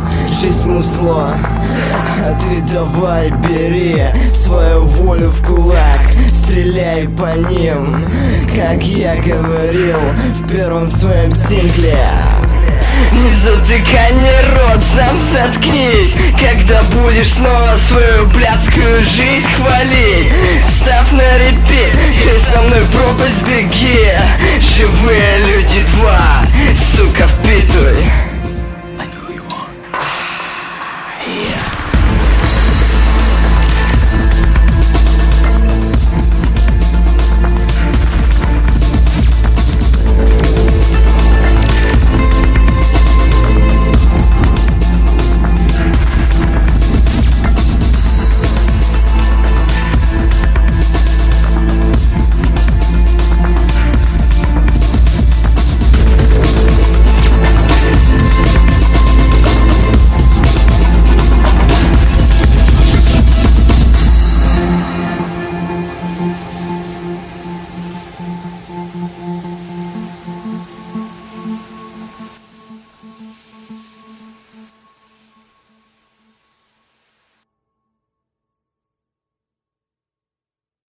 жизнь музло, а ты давай бери свою волю в кулак, стреляй по ним, как я говорил в первом своем сингле. Не затыкай мне рот, сам заткнись, когда будешь снова свою блядскую жизнь хвалить. Ставь на репит и со мной в пропасть беги. Живые люди 2, сука, впитывай